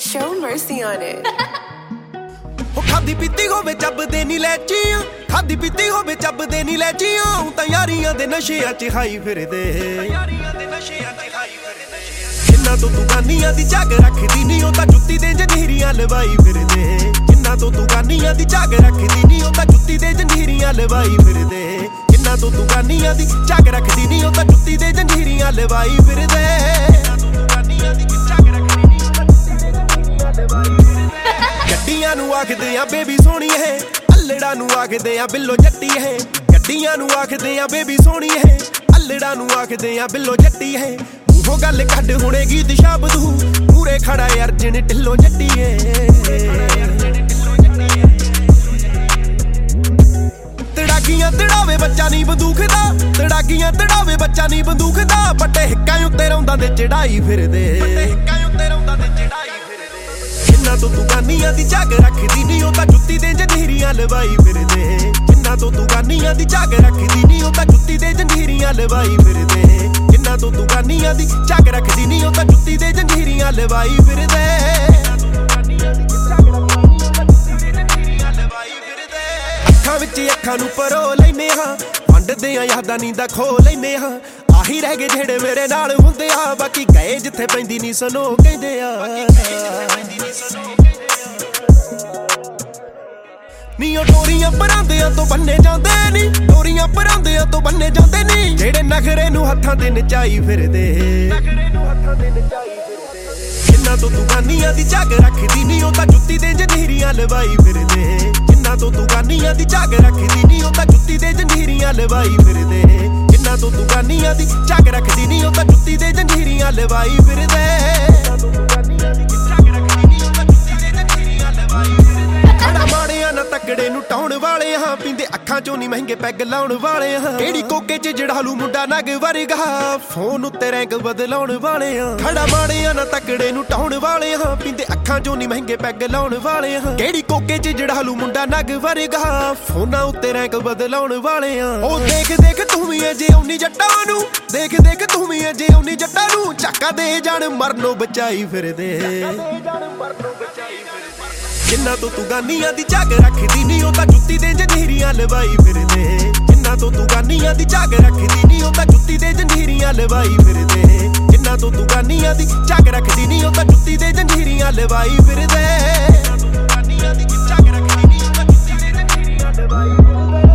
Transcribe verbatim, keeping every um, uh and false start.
Show mercy on it. ਖਾਦੀ ਪੀਤੀ ਹੋਵੇ ਚੱਬਦੇ ਨੀ ਲੈਚੀਆਂ ਖਾਦੀ ਪੀਤੀ ਹੋਵੇ ਚੱਬਦੇ ਨੀ ਲੈਚੀਆਂ ਤਾਂ ਯਾਰੀਆਂ ਦੇ ਨਸ਼ਿਆਂ ਚ ਹਾਈ ਫਿਰਦੇ ਯਾਰੀਆਂ ਦੇ ਨਸ਼ਿਆਂ ਚ ਹਾਈ ਫਿਰਦੇ ਜਿੰਨਾ ਤੋਂ ਤੂੰ ਗਾਨੀਆਂ ਦੀ ਝਾਗ ਰੱਖਦੀ ਨੀ ਉਹ ਤਾਂ ਜੁੱਤੀ ਦੇ ਜੰਜੀਰੀਆਂ ਲਵਾਈ ਫਿਰਦੇ ਜਿੰਨਾ ਤੋਂ ਤੂੰ ਗਾਨੀਆਂ ਦੀ ਝਾਗ ਰੱਖਦੀ ਨੀ ਉਹ ਤਾਂ ਜੁੱਤੀ ਦੇ ਜੰਜੀਰੀਆਂ ਲਵਾਈ ਫਿਰਦੇ ਜਿੰਨਾ ਤੋਂ ਤੂੰ ਗਾਨੀਆਂ ਦੀ ਝਾਗ ਰੱਖਦੀ ਨੀ ਉਹ ਤਾਂ ਜੁੱਤੀ ਦੇ ਜੰਜੀਰੀਆਂ ਲਵਾਈ ਫਿਰਦੇ ਗੱਡੀਆਂ ਨੂੰ ਆਖਦੇ ਆ ਬੇਬੀ ਸੋਹਣੀ ਹੈ ਅੱਲੜਾ ਨੂੰ ਆਖਦੇ ਆ ਬਿੱਲੋ ਜੱਟੀ ਹੈ ਗੱਡੀਆਂ ਨੂੰ ਆਖਦੇ ਆ ਬੇਬੀ ਸੋਹਣੀ ਹੈ ਅੱਲੜਾ ਨੂੰ ਆਖਦੇ ਆ ਬਿੱਲੋ ਜੱਟੀ ਹੈ ਉਹ ਗੱਲ ਕੱਢ ਹੁਣੇ ਗੀਤ ਸ਼ਬਦੂ ਪੂਰੇ ਖੜਾ ਅਰਜਨ ਢਿੱਲੋਂ ਜੱਟੀ ਹੈ ਤੜਾਕੀਆਂ ਤੜਾਵੇ ਬੱਚਾ ਨਹੀਂ ਬੰਦੂਕ ਦਾ ਤੜਾਕੀਆਂ ਤੜਾਵੇ ਬੱਚਾ ਨਹੀਂ ਬੰਦੂਕ ਦਾ ਵੱਡੇ ਹਿੱਕਾਂ ਉੱਤੇ ਰੌਂਦਾਂ ਦੇ ਚੜਾਈ ਫਿਰਦੇ ਵੱਡੇ ਹਿੱਕਾਂ ਉੱਤੇ ਰੌਂਦਾਂ ਦੇ ਚੜਾਈ ਜਿੰਨਾ ਤੋਂ ਤੂੰ ਗਾਨੀਆਂ ਦੀ ਝਾਗ ਰੱਖਦੀ ਨੀ ਉਹ ਤਾਂ ਜੁੱਤੀ ਦੇ ਜੰਜੀਰੀਆਂ ਲਵਾਈ ਫਿਰਦੇ ਜਿੰਨਾ ਤੋਂ ਤੂੰ ਗਾਨੀਆਂ ਦੀ ਝਾਗ ਰੱਖਦੀ ਨੀ ਉਹ ਤਾਂ ਜੁੱਤੀ ਦੇ ਜੰਜੀਰੀਆਂ ਲਵਾਈ ਫਿਰਦੇ ਜਿੰਨਾ ਤੋਂ ਤੂੰ ਗਾਨੀਆਂ ਦੀ ਝਾਗ ਰੱਖਦੀ ਨੀ ਉਹ ਤਾਂ ਜੁੱਤੀ ਦੇ ਜੰਜੀਰੀਆਂ ਲਵਾਈ ਫਿਰਦੇ ਅੱਖਾਂ ਵਿੱਚ ਅੱਖਾਂ ਨੂੰ ਪਰੋ ਲੈਨੇ ਹਾਂ ਵੰਡਦੇ ਆ ਯਾਦਾਂ ਨੀ ਦਾ ਖੋ ਲੈਨੇ ਹਾਂ ਆਹੀ ਰਹਿ ਗਏ ਜਿਹੜੇ ਮੇਰੇ ਨਾਲ ਹੁੰਦੇ ਆ ਬਾਕੀ ਗਏ ਜਿੱਥੇ ਪੈਂਦੀ ਨੀ ਸਨੋ ਕਹਿੰਦੇ ਆ ਨੀ ਉਹ ਡੋਰੀਆਂ ਪਰਾਂਦਿਆਂ ਤੋਂ ਬੰਨੇ ਜਾਂਦੇ ਨੀ ਡੋਰੀਆਂ ਪਰਾਂਦਿਆਂ ਤੋਂ ਬੰਨੇ ਜਾਂਦੇ ਨੀ ਜਿਹੜੇ ਨਖਰੇ ਨੂੰ ਹੱਥਾਂ ਤੇ ਨਚਾਈ ਫਿਰਦੇ ਨਖਰੇ ਨੂੰ ਹੱਥਾਂ ਤੇ ਨਚਾਈ ਫਿਰਦੇ ਜਿੰਨਾ ਤੋਂ ਤੂੰ ਗਾਨੀਆਂ ਦੀ ਝਾਗ ਰੱਖਦੀ ਨੀ ਉਹ ਤਾਂ ਜੁੱਤੀ ਦੇ ਜੰਜੀਰੀਆਂ ਲਵਾਈ ਫਿਰਦੇ ਜਿੰਨਾ ਤੋਂ ਤੂੰ ਗਾਨੀਆਂ ਦੀ ਝਾਗ ਰੱਖਦੀ ਨੀ ਉਹ ਤਾਂ ਜੁੱਤੀ ਦੇ ਜੰਜੀਰੀਆਂ ਲਵਾਈ ਫਿਰਦੇ ਜਿੰਨਾ ਤੋਂ ਤੂੰ ਗਾਨੀਆਂ ਦੀ ਝਾਗ ਰੱਖਦੀ ਨੀ ਉਹ ਤਾਂ ਜੁੱਤੀ ਦੇ ਜੰਜੀਰੀਆਂ ਲਵਾਈ ਫਿਰਦੇ ਖੜਾ ਮਾੜਿਆਂ ਨਾ ਤੱਕੜੇ ਨੂੰ ਟਾਉਣ ਵਾਲੇ ਹਾਂ ਪੀਂਦੇ ਅੱਖਾਂ ਚੋਂ ਨੀ ਮਹਿੰਗੇ ਪੈਗ ਲਾਉਣ ਵਾਲੇ ਹਾਂ ਕਿਹੜੀ ਕੋਕੇ ਚ ਜੜਾਲੂ ਮੁੰਡਾ ਨਗ ਵਰਗਾ ਫੋਨ ਉੱਤੇ ਰੈਂਕ ਬਦਲਾਉਣ ਵਾਲੇ ਹਾਂ ਖੜਾ ਮਾੜਿਆਂ ਨਾ ਤੱਕੜੇ ਨੂੰ ਟਾਉਣ ਵਾਲੇ ਹਾਂ ਪੀਂਦੇ ਅੱਖਾਂ ਚੋਂ ਨੀ ਮਹਿੰਗੇ ਪੈਗ ਲਾਉਣ ਵਾਲੇ ਹਾਂ ਕਿਹੜੀ ਕੋਕੇ ਚ ਜੜਾਲੂ ਮੁੰਡਾ ਨਗ ਵਰਗਾ ਫੋਨਾਂ ਉੱਤੇ ਰੈਂਕ ਬਦਲਾਉਣ ਵਾਲੇ ਹਾਂ ਉਹ ਦੇਖ ਦੇਖ ਤੂੰ ਵੀ ਅਜੇ ਉਨੀ ਜੱਟਾਂ ਨੂੰ ਦੇਖ ਦੇਖ ਤੂੰ ਵੀ ਅਜੇ ਉਨੀ ਜੱਟਾਂ ਨੂੰ ਝਾਕਾ ਦੇ ਜਾਣ ਮਰਨੋਂ ਬਚਾਈ ਫਿਰਦੇ ਜਿੰਨਾ ਤੋਂ ਤੂੰ ਗਾਨੀਆਂ ਦੀ ਝਾਗ ਰੱਖਦੀ ਨੀ ਉਹ ਤਾਂ ਜੁੱਤੀ ਦੇ ਜੰਜੀਰੀਆਂ ਲਵਾਈ ਫਿਰਦੇ ਜਿੰਨਾ ਤੋਂ ਤੂੰ ਗਾਨੀਆਂ ਦੀ ਝਾਗ ਰੱਖਦੀ ਨੀ ਉਹ ਤਾਂ ਜੁੱਤੀ ਦੇ ਜੰਜੀਰੀਆਂ ਲਵਾਈ ਫਿਰਦੇ ਜਿੰਨਾ ਤੋਂ ਤੂੰ ਗਾਨੀਆਂ ਦੀ ਝਾਗ ਰੱਖਦੀ ਨੀ ਉਹ ਤਾਂ ਜੁੱਤੀ ਦੇ ਜੰਜੀਰੀਆਂ ਲਵਾਈ ਫਿਰਦੇ